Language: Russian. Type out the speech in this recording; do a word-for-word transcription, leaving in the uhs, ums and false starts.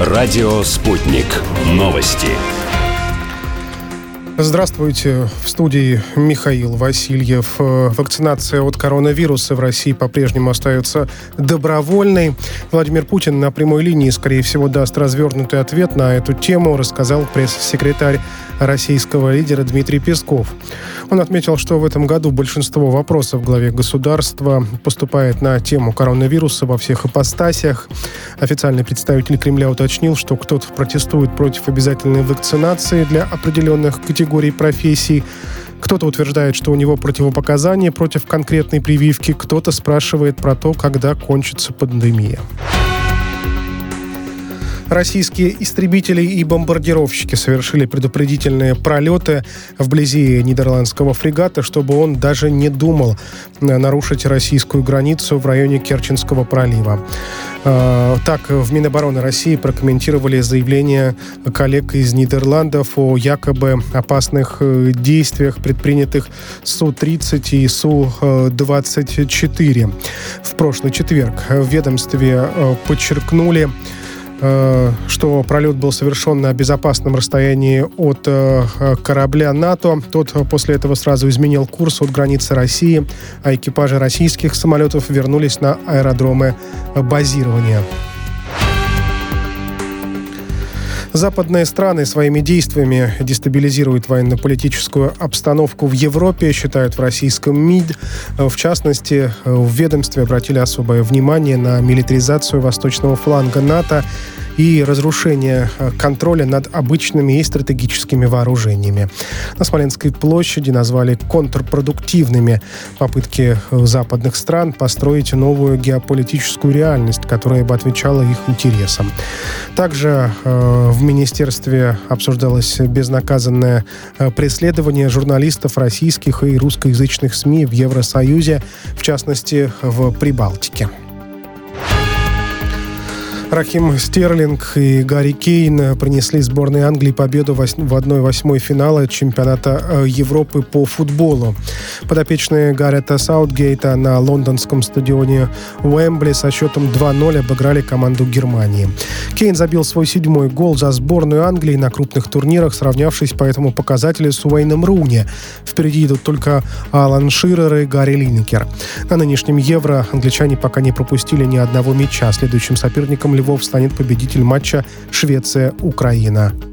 Радио «Спутник». Новости. Здравствуйте. В студии Михаил Васильев. Вакцинация от коронавируса в России по-прежнему остается добровольной. Владимир Путин на прямой линии, скорее всего, даст развернутый ответ на эту тему, рассказал пресс-секретарь российского лидера Дмитрий Песков. Он отметил, что в этом году большинство вопросов главе государства поступает на тему коронавируса во всех ипостасях. Официальный представитель Кремля уточнил, что кто-то протестует против обязательной вакцинации для определенных категорий профессий. Кто-то утверждает, что у него противопоказания против конкретной прививки, кто-то спрашивает про то, когда кончится пандемия. Российские истребители и бомбардировщики совершили предупредительные пролеты вблизи нидерландского фрегата, чтобы он даже не думал нарушить российскую границу в районе Керченского пролива. Так, в Минобороны России прокомментировали заявление коллег из Нидерландов о якобы опасных действиях, предпринятых Су тридцать и Су двадцать четыре. В прошлый четверг в ведомстве подчеркнули, что пролет был совершен на безопасном расстоянии от корабля НАТО. Тот после этого сразу изменил курс от границы России, а экипажи российских самолетов вернулись на аэродромы базирования. Западные страны своими действиями дестабилизируют военно-политическую обстановку в Европе, считают в российском МИД. В частности, в ведомстве обратили особое внимание на милитаризацию восточного фланга НАТО и разрушение контроля над обычными и стратегическими вооружениями. На Смоленской площади назвали контрпродуктивными попытки западных стран построить новую геополитическую реальность, которая бы отвечала их интересам. Также э, в министерстве обсуждалось безнаказанное преследование журналистов российских и русскоязычных СМИ в Евросоюзе, в частности, в Прибалтике. Рахим Стерлинг и Гарри Кейн принесли сборной Англии победу в одной восьмой финала чемпионата Европы по футболу. Подопечные Гаррета Саутгейта на лондонском стадионе Уэмбли со счетом два ноль обыграли команду Германии. Кейн забил свой седьмой гол за сборную Англии на крупных турнирах, сравнявшись по этому показателю с Уэйном Руни. Впереди идут только Алан Ширер и Гарри Линекер. На нынешнем Евро англичане пока не пропустили ни одного мяча. Следующим соперником Львов станет победитель матча Швеция-Украина.